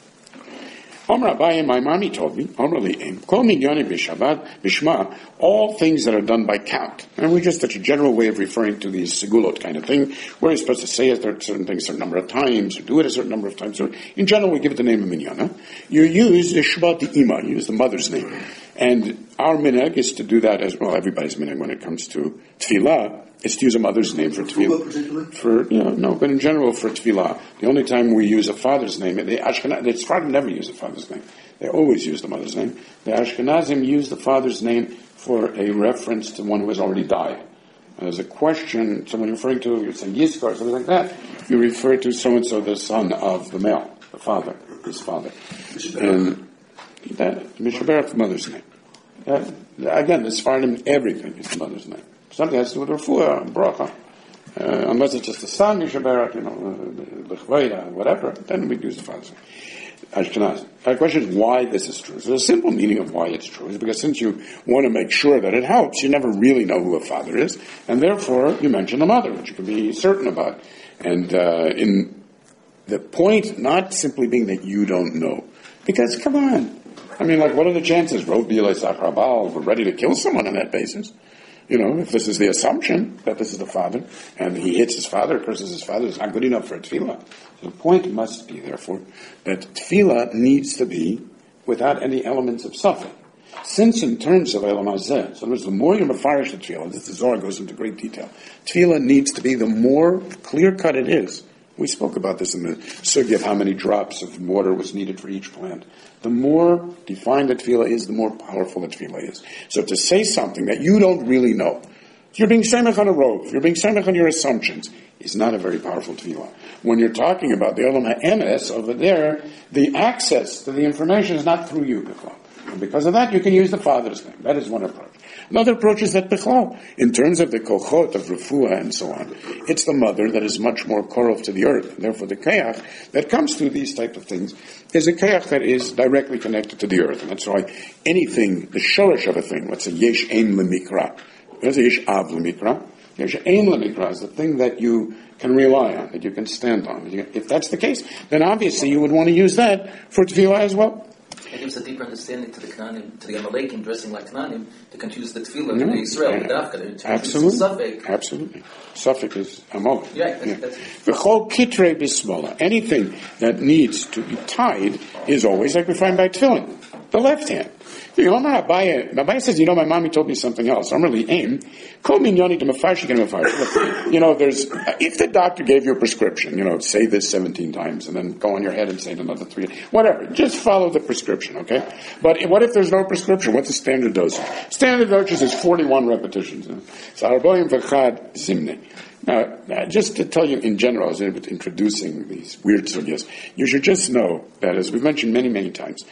Omar Abaye, my mommy told me, Omar Li'im, Kol Minyoni B'Shabbat, B'Shma, all things that are done by count. And we just such a general way of referring to the segulot kind of thing, where you're supposed to say certain things a certain number of times, or do it a certain number of times, or in general we give it the name of Minyana. You use the Shabbat the Ima, you use the mother's name. And our minhag is to do that as well, everybody's minhag when it comes to tefillah, is to use a mother's name for tefillah. No, but in general for tefillah. The only time we use a father's name, the Sfardim never use a father's name. They always use the mother's name. The Ashkenazim use the father's name for a reference to one who has already died. There's a question, someone referring to, you're saying Yisro or something like that, you refer to so-and-so, the son of the male, the father, his father. And that, Mishaberet, the mother's name. Again, the Sfardim, everything is the mother's name. Something has to do with refuah and bracha. Unless it's just the son, Mishaberet, whatever, then we use the father's name. Ashkenaz. The question is why this is true. So the simple meaning of why it's true is because since you want to make sure that it helps, you never really know who a father is, and therefore you mention the mother, which you can be certain about. And in the point not simply being that you don't know, because come on, I mean, like, what are the chances? We're ready to kill someone on that basis. You know, if this is the assumption that this is the father, and he hits his father, curses his father, it's not good enough for a tefillah. So the point must be, therefore, that tefillah needs to be without any elements of suffering. Since in terms of Elam Hazeh, so the more you mafarish the tefillah, this Zohar goes into great detail, tefillah needs to be the more clear-cut it is. We spoke about this in the sugya of how many drops of water was needed for each plant. The more defined the tefillah is, the more powerful the tefillah is. So to say something that you don't really know, if you're being semech on a rope, if you're being semech on your assumptions, is not a very powerful tefillah. When you're talking about the Olam HaEmes over there, the access to the information is not through you, Bichlal. And because of that, you can use the father's name. That is one approach. Another approach is that Bichlal, in terms of the kochot of refuah and so on, it's the mother that is much more korov to the earth. And therefore the kayach that comes through these type of things is a kayach that is directly connected to the earth. And that's why anything, the shorish of a thing, let's say yesh ein lemikra, there's a yesh av lemikra, yesh ein lemikra is the thing that you can rely on, that you can stand on. If that's the case, then obviously you would want to use that for tefillah as well. It gives a deeper understanding to the Kananim, to the Amalekim dressing like Kananim, to confuse the tefillah with the Israel, with Dafka, absolutely. Suffolk. Absolutely. Suffolk is Amalek. Yeah, that's the whole kitre bismola, anything that needs to be tied is always like we find by tefillin, the left hand. Abaye says, my mommy told me something else. I'm really aim. Kol minyoni to mafarshi can mafarshi. There's, if the doctor gave you a prescription, say this 17 times and then go on your head and say it another 3, whatever. Just follow the prescription, okay? But what if there's no prescription? What's the standard dosage? Standard dosage is 41 repetitions. So arboim v'chad zimne. Now, just to tell you in general, as I'm introducing these weird sugyas, you should just know that, as we've mentioned many, many times,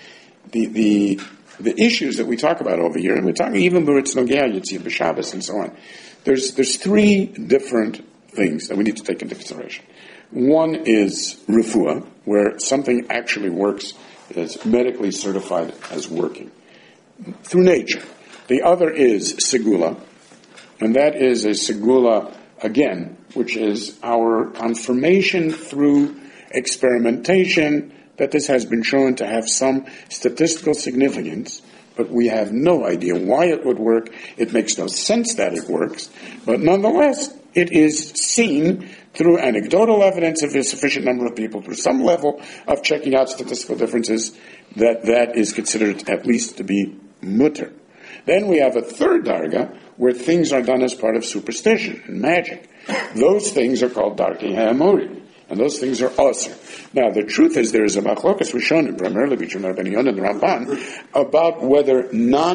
the issues that we talk about over here, and we're talking even B'ritz Nogea, Yitzir B'Shabbos, and so on, there's 3 different things that we need to take into consideration. One is refuah, where something actually works, is medically certified as working, through nature. The other is segula, and that is a segula, again, which is our confirmation through experimentation that this has been shown to have some statistical significance, but we have no idea why it would work. It makes no sense that it works, but nonetheless, it is seen through anecdotal evidence of a sufficient number of people, through some level of checking out statistical differences, that is considered at least to be mutter. Then we have a third darga where things are done as part of superstition and magic. Those things are called darkei ha'amori, and those things are asur. Now, the truth is there is a machlokas rishonim, primarily between Rabbeinu Yonah and the Ramban, about whether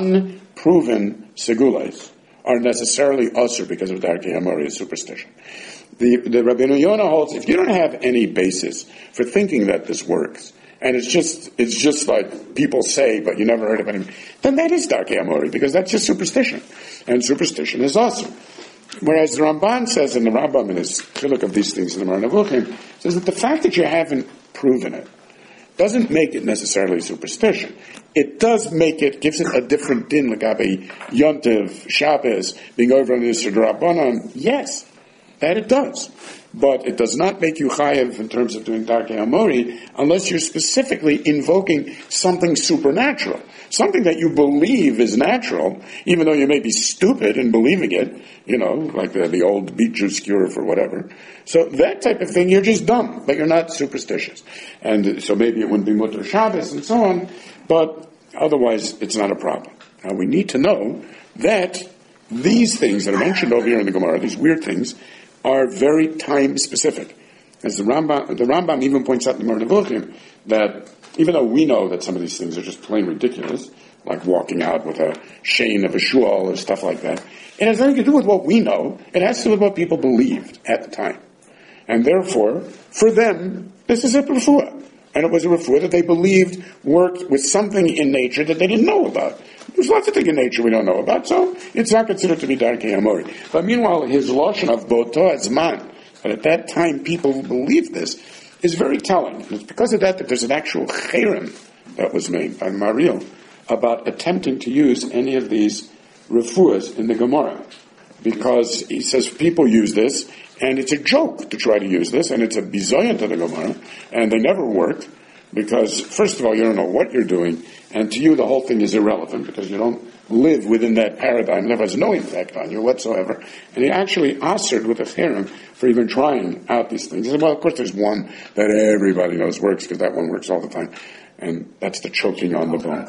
non-proven segulais are necessarily asur because of darkei ha'amori and superstition. The Rabbeinu Yonah holds, if you don't have any basis for thinking that this works, and it's just like people say, but you never heard of anything, then that is darkei ha'amori, because that's just superstition. And superstition is asur. Whereas the Ramban says, in the Rambam, in his chiluk of these things in the Moreh Nevuchim, says that the fact that you haven't proven it doesn't make it necessarily superstition. It does make it, gives it a different din, l'gabe Yontiv, Shabbos, being over on the Yisur D'Rabbanan. Yes, that it does. But it does not make you chayev in terms of doing darkei ha'amori unless you're specifically invoking something supernatural. Something that you believe is natural, even though you may be stupid in believing it, like the old beet juice cure for whatever. So that type of thing, you're just dumb, but you're not superstitious. And so maybe it wouldn't be mutter Shabbos and so on, but otherwise it's not a problem. Now we need to know that these things that are mentioned over here in the Gemara, these weird things, are very time specific. As the Rambam even points out in the Moreh Nevuchim that even though we know that some of these things are just plain ridiculous, like walking out with a chain of a shual or stuff like that, it has nothing to do with what we know. It has to do with what people believed at the time. And therefore, for them, this is a refuah. And it was a refuah that they believed worked with something in nature that they didn't know about. There's lots of things in nature we don't know about, so it's not considered to be darkei ha'amori. But meanwhile, his lashon of boto azman, but at that time people believed this, is very telling. And it's because of that there's an actual cherem that was made by Mariel about attempting to use any of these refuahs in the Gemara. Because he says people use this, and it's a joke to try to use this, and it's a bizoyan to the Gemara, and they never worked, because first of all, you don't know what you're doing, and to you the whole thing is irrelevant, because you don't live within that paradigm. It has no impact on you whatsoever. And he actually answered with a cherem for even trying out these things. He said, well, of course there's one that everybody knows works, because that one works all the time. And that's the choking on the bone.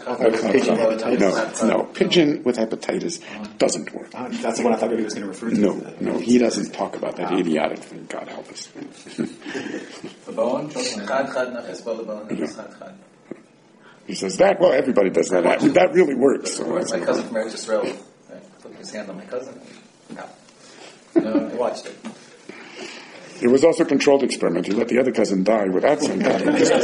No, pigeon with hepatitis doesn't work. That's the one I thought he was going to refer to. No, he doesn't talk about that idiotic thing. God help us. The bone? He says that, well, everybody does that. That really works. So my cousin from Eretz Yisrael put his hand on my cousin. No, I watched it. It was also a controlled experiment. He let the other cousin die without saying that.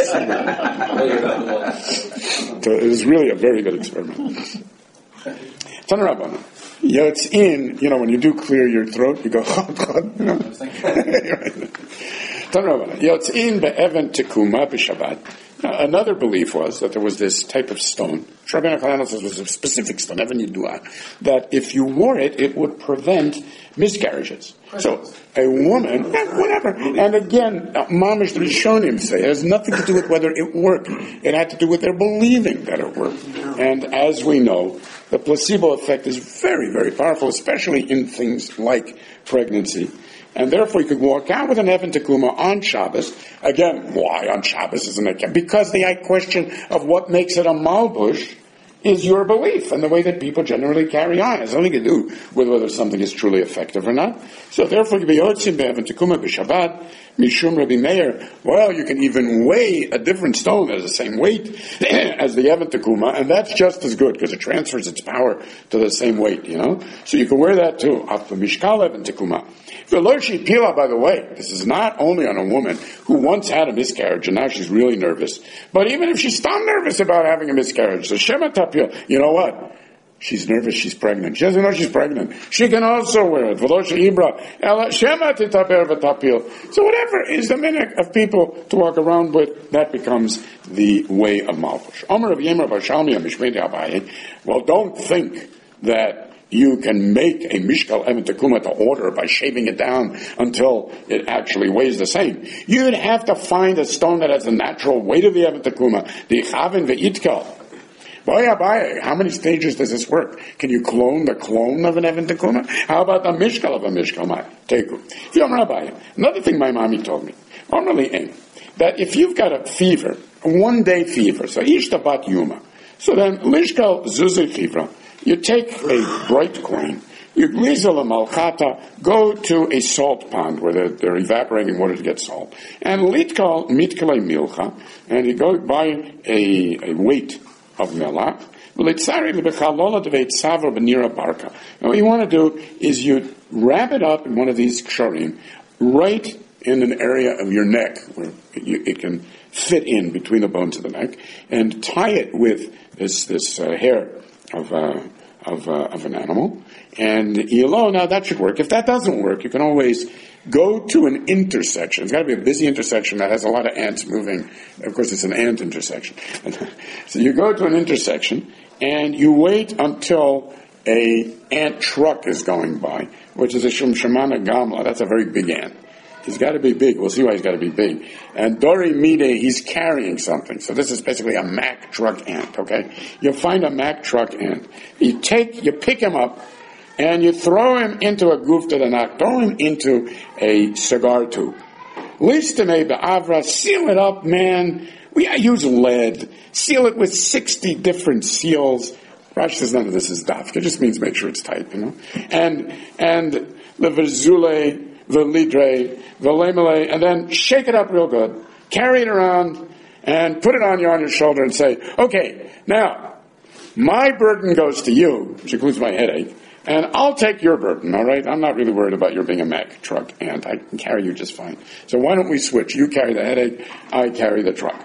So it was really a very good experiment. Tanarabana. It's in, when you do clear your throat, you go, Tanarabana. Yotzin be'evan tekuma b'Shabbat. Another belief was that there was this type of stone, Rabbeinu Chananel says was a specific stone, Evan Yidua, that if you wore it, it would prevent miscarriages. So a woman, whatever, and again, Mamish Rishonim say it has nothing to do with whether it worked. It had to do with their believing that it worked. And as we know, the placebo effect is very, very powerful, especially in things like pregnancy. And therefore you could walk out with an Evan Tekuma on Shabbos. Again, why on Shabbos isn't it? Because the question of what makes it a malbush is your belief and the way that people generally carry on. It has nothing to do with whether something is truly effective or not. So therefore you be Yotzim be'Evan Tekuma b'Shabbat, Mishum Rabbi Meir. Well, you can even weigh a different stone that has the same weight as the Evan Tekuma, and that's just as good because it transfers its power to the same weight, So you can wear that too. After Mishkal Evan Tekuma. Veloshi Pila, by the way, this is not only on a woman who once had a miscarriage and now she's really nervous, but even if she's still nervous about having a miscarriage, so Shema Tapil, you know what? She's nervous, she's pregnant. She doesn't know she's pregnant. She can also wear it. Veloshi Ibra, Shema Titaper Vatapil. So whatever is the minute of people to walk around with, that becomes the way of Malbush. Omer of Yemer Bashalmi Mishmei Abaye. Well, don't think that you can make a Mishkal Evan Tekuma to order by shaving it down until it actually weighs the same. You'd have to find a stone that has the natural weight of the Evan Tekuma, the Chavin Ve'itkal. How many stages does this work? Can you clone the clone of an Evan Tekuma? How about the Mishkal of a Mishkal? Another thing my mommy told me, that if you've got a fever, a 1-day fever, so Ishtabat Yuma, so then Lishkal Zuzay Fivra, You take a bright coin, you glizel a malchata, go to a salt pond where they're evaporating water to get salt, and litkal mitkale milcha, and you go buy a weight of melach. Now, what you want to do is you wrap it up in one of these ksharim right in an area of your neck where it can fit in between the bones of the neck, and tie it with this hair of an animal. And now that should work. If that doesn't work, you can always go to an intersection. It's got to be a busy intersection that has a lot of ants moving. Of course, it's an ant intersection. So you go to an intersection, and you wait until a ant truck is going by, which is a Shumshamana Gamla. That's a very big ant. He's got to be big. We'll see why he's got to be big. And Dori Mide, he's carrying something. So this is basically a Mack truck ant, okay? You find a Mack truck ant. You pick him up, and you throw him into a gufta danach, throw him into a cigar tube. Listame be'avra, seal it up, man. We use lead. Seal it with 60 different seals. Rashi says none of this is dafka. It just means make sure it's tight, And the verzule, the lidre, the lemele, and then shake it up real good. Carry it around and put it on your shoulder and say, okay, now, my burden goes to you, which includes my headache, and I'll take your burden, all right? I'm not really worried about your being a Mack truck ant. I can carry you just fine. So why don't we switch? You carry the headache, I carry the truck.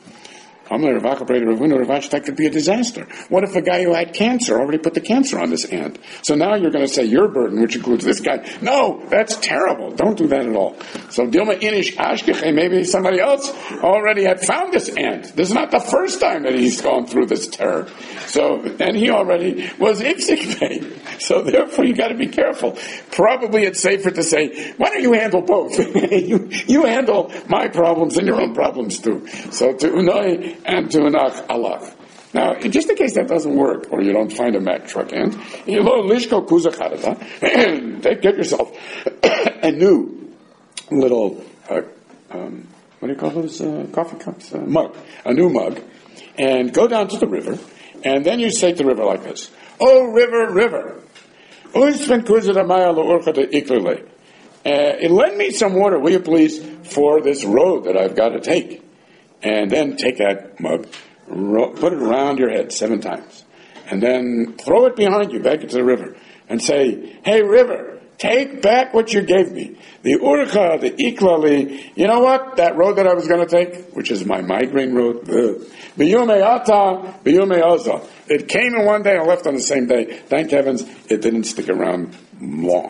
That could be a disaster. What if a guy who had cancer already put the cancer on this ant? So now you're going to say your burden, which includes this guy. No, that's terrible. Don't do that at all. So Dilma Inish Ashkeche, maybe somebody else already had found this ant. This is not the first time that he's gone through this terror. So, and he already was Ipsik pain. So therefore you got to be careful. Probably it's safer to say, why don't you handle both? you handle my problems and your own problems too. So to Unai and to Anach Allah. Now, just in case that doesn't work, or you don't find a Mack truck ant, get yourself a new little, what do you call those coffee cups? Mug. A new mug. And go down to the river, and then you say to the river like this, "Oh, river, river, lend me some water, will you please, for this road that I've got to take." And then take that mug, put it around your head 7 times, and then throw it behind you back into the river, and say, "Hey, river, take back what you gave me. The urcha, the iklali, you know what? That road that I was going to take, which is my migraine road, biyume ata, biyume oza. It came in one day and left on the same day. Thank heavens it didn't stick around long."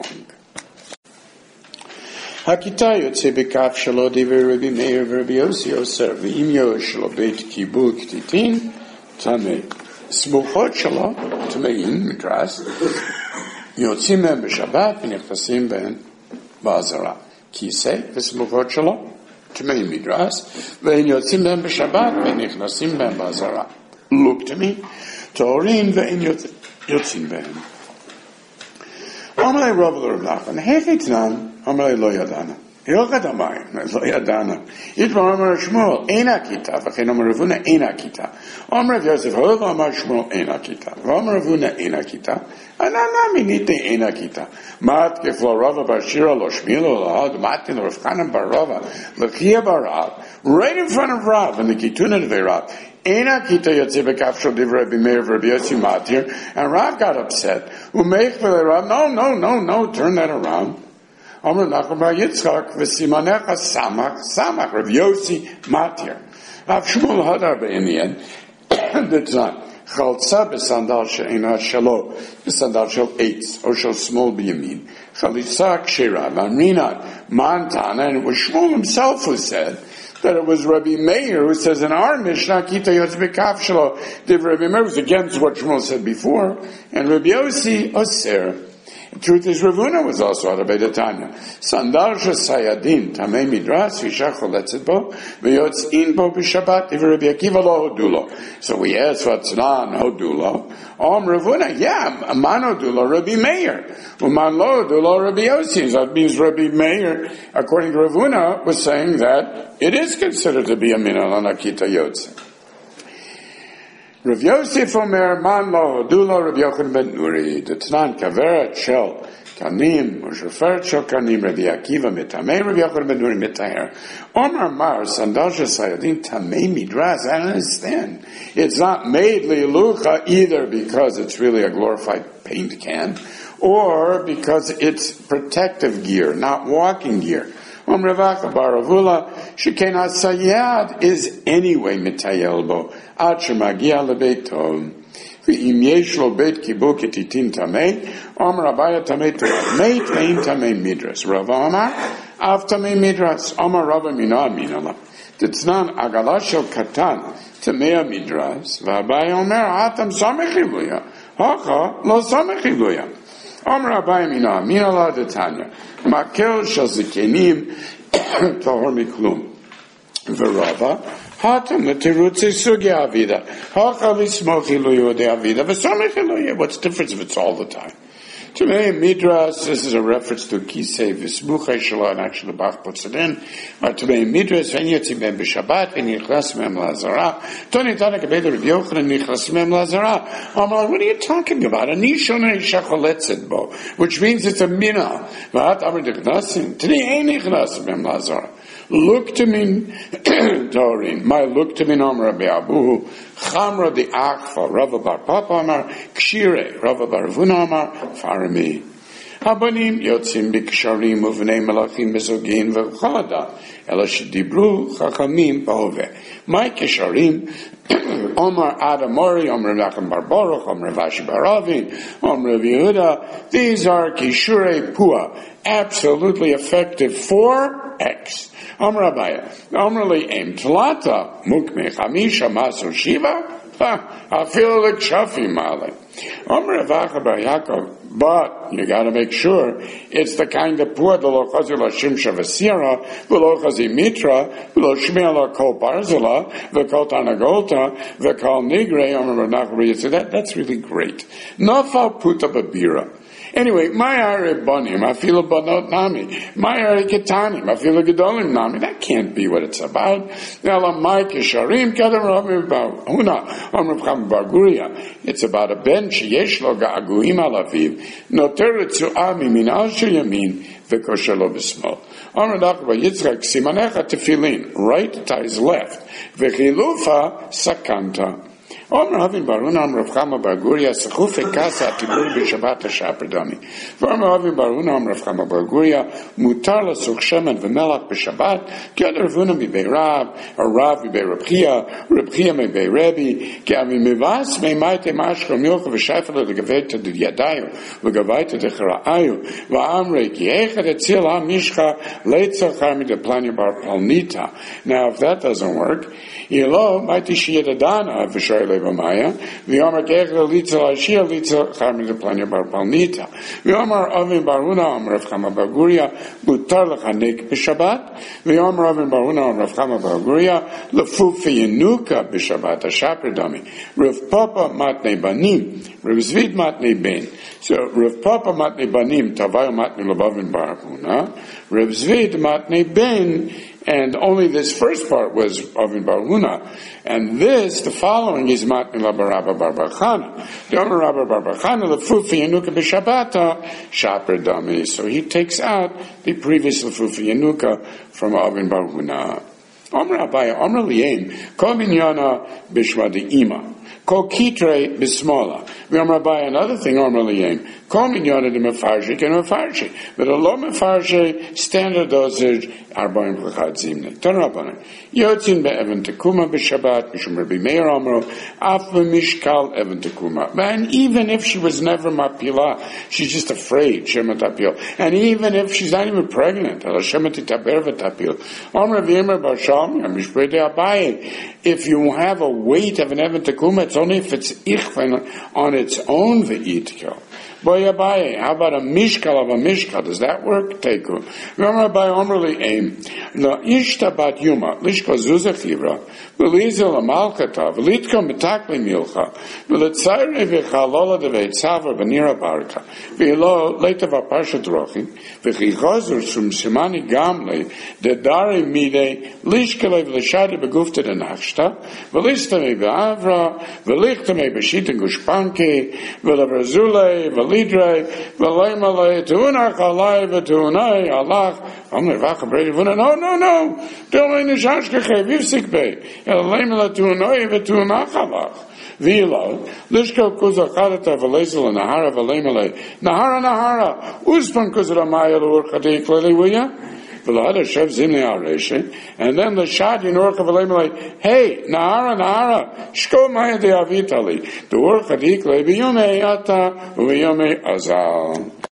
Hakita yotze bekaf shelo divrei Rabbi Meir v'Rabbi Yossi oser v'im yoshlo beit kibul ktitin tamei smuchot shelo tamein midras yotzim mem b'Shabbat v'nechnasim ben ba'azara kisei v'smuchot shelo tamein midras v'en yotzim mem b'Shabbat v'nechnasim ben ba'azara. Look to me, torin v'en yotzim ben. Amalei Rav Nachman hechitnan. Amalei lo yadana. Hilchat hamayim lo yadana. Yitva Amar Shmuel eina kita. V'chein Amar Ravuna eina kita. Amar Rav Yosef Hova Amar Shmuel eina kita. V'Amar Ravuna eina kita. Ananami nite eina kita. Mat keflo Rava bar Shira lo Shmilo lo Had Matin Rav Chanan bar Rava L'chia bar Rav. Right in front of Rav in the Kituna Devei Rav. Eina kita yotze bekaf shel divrei Rabbi Meir v'Rabbi Yossi matir, and Rav got upset. Umeich v'le Rav, no, turn that around. Amar Nachman bar Yitzchak v'simanecha samach, Rav Yossi matir. Rav Shmuel Hadar in the end did not. Chaltza b'sandal she'ena shelo, b'sandal shel eitz, or shel small b'yamin. Chalitza k'shera, v'amrinat, mantana, and it was Shmuel himself who said that it was Rabbi Meir who says in our Mishnah, Kita Yotz B'Kaf Shelo, did Rabbi Meir was against what Shmuel said before, and Rabbi Yossi Oser. The truth is, Ravuna was also out of Beit Tanya. Sandal Sayadin Tamei Midras V'Shachol Letzitbo V'Yotzin Bo B'Shabbat Rabbi Akiva Lo Hodulo. So we ask what's non Hodulo. Ravuna, Man Hodulo Rabbi Meir. Man Lo Hodulo Rabbi Yossi. So that means Rabbi Meir, according to Ravuna, was saying that it is considered to be a minal on Akita Yotze. Rav Yosef Omer, Man lo hodulo Rav Yochanan ben Nuri, D'Tnan Kaveret Shel Kanim, Ushaferet Shel Kanim, Rav Akiva Mitamei, Rav Yochanan ben Nuri Mitaher. Omar Mar, Sandalsha Sayadin, Tamei Midras, I don't understand. It's not made Lilucha either because it's really a glorified paint can, or because it's protective gear, not walking gear. Ravacha Baravula, Shekena Sayad is anyway mitayelbo, ad shemagia lebeito. V'im yesh lo beit kibuk etitin tamei, Rabaya tamei tamei tein tamei midras. Rava Amar, av tamei midras. Rava mina minala. T'tznan agala shel katan tamei midras. V'Abaya Omer, hatam samechiluya. Hacha lo samechiluya. Rabaya mina minala detanya. Makel shel zikenim tahor miklum. V'Rava hatam letirutzi sugya avida. Hacha lismochi lo yodei avida. V'samechi lo yeh. What's the difference if it's all the time? Tamei Midras, this is a reference to Kisei V'smuchei Shelo, and actually the Bach puts it in. Tamei Midras, V'en yotzim ben b'Shabbat, V'en yichlas mem lazara. Toni Tana Kabeda Rav Yochanan yichlas mem lazara. What are you talking about? Ani shonei shacholetzet bo, which means it's a mina. V'at amar dichnasim. Today ain't yichlas mem lazara. Look to me, Dorin. My look to me, Amar Rabbi Abuhu. Chamra the Akfa, Rava bar Papa Amar, Kshire, Rava bar Vuna Amar, Farami. Habanim yotzim b'ksharim uvnei malachim bezogin v'chalada, ela shedibru chachamim b'hove. My kisharim, Omar Adamori, Omar Menachem bar Baruch, Omar Vashi bar Avi, Omar Yehuda. These are kishure pua, absolutely effective for X. Amar Abaya, Amar Li'em Tlata, Mukme Chamisha Maso Shiva, Afil L'Kshafi Male. Amar Avacha Bar Yaakov, but you gotta make sure it's the kind of poor, the lo chazi la shimsha v'sira, v'lo chazi mitra, v'lo shmiya la kol barzela, v'kol tanagolta, v'kol nigre, Amar Menachem. So that's really great. Nafal puta babira. Anyway, my are banim, I feel a banot nami. My are ketanim, I feel a gedolim nami. That can't be what it's about. It's about a ben sheyesh lo ga'aguim alaviv, noteret su'ami min al sheyamin, v'koshelo b'smol. Amar Nachba Yitzchak simanecha tefillin, right ties left, v'chilufa sakanta. Omer Havin Baruna Amr Rav Chama Bar Guria Sechufe Kasa Tibur B'Shabbat HaShaperdami. Omer Havin Baruna Amr Rav Chama Bar Guria Mutar L'Such Shemen V'Melach B'Shabbat Ki Ad Ravuna Mibei Rav or Rav Mibei Reb Chia Mibei Rebbe Ki Avi Mivas Meimaite Mashkal Milcha V'Shayfel L'Gaveta D'Yadayu L'Gaveta D'Chera'ayu V'Amrei Ki Echad Etzil HaMishcha Leitzach Harmi D'Planya Bar Palnita. Now if that doesn't work, Yelo Maiti Shiyadadana V'Shoyle V'Maya V'Yomar Kechel Litzel Ashia Litzel Charmi D'Planya Bar Palnita V'Yomar Avin Baruna Am Rav Chama Bar Guria Mutar L'Chanek B'Shabbat V'Yomar Avin Baruna Am Rav Chama Bar Guria L'Fufi Yenuka B'Shabbat HaShaperdami Rav Papa Matnei Banim Rav Zvid Matnei Ben. So Rav Papa Matnei Banim Tavayo Matnei L'Bavin Bar Huna Rav Zvid Matnei Ben. And only this first part was Avin Bar Huna. And this, the following, is Matnei L'Barabba Bar Bachana. The Omer Rabba Bar Bachana, L'Fufi Yenuka B'Shabbata, Shaper Dami. So he takes out the previous L'Fufi Yenuka from Avin Bar Huna. Omer Abaya, Omer Li'em, Kol Minyana B'Shma D'Ima. Kol Kitre B'Smola. Omer Abaya, another thing, Omer Li'em, Kol Minyana D'Mefarshi, Ken Mefarshi. But a low Mefarshi, standard dosage, Arbaim Chachad Zimne. Turn up on it. Yotzin be'evan tekuma b'Shabbat, Mishum Rabbi Meir Amro, af b'mishkal evan tekuma. And even if she was never mapila, she's just afraid, Shema tapil. And even if she's not even pregnant, Shema titaber v'tapil. Amr v'yemer b'Shalom, Mishprei Abaye. If you have a weight of an evan tekuma, it's only if it's ichven on its own v'itkel. Boy Abaye, how about a mishkal of a mishkal? Does that work? Teku. Amr Abaye Amr li'em, la ishta bat yuma, lishka zuzah chivra, v'lizel amalkata, v'litko metakli milcha, v'letzayre v'chalola deveitzavra v'nira barka, v'ilo leitav aparsha drochim, v'chichozur sum simani gamle, dedare mide, lishkele v'leshade begufta denachshta, v'listame v'avra, V'lichtame b'shiten gushpanki, v'lebrazule, v'lidre, v'leimale, tu'unach alai, v'tu'unai, alach, Amr Vacha Brady Vuna, no. Don't in the Shashkache, Vivsikbe, Leimala tu'unai, v'tu'unach alach. Vila, Lishko Kuzakadata Valezel and Nahara Valemale, Nahara, Uspan Kuzaramaya Lurkadi Kleliwaya, Vilada Shev Zimni Areshe, and then the Shad in Orka Valemale, hey, Nahara, Shko Maya de Avitali, the Urkadi Klebiyume Ata, Uyume Azal.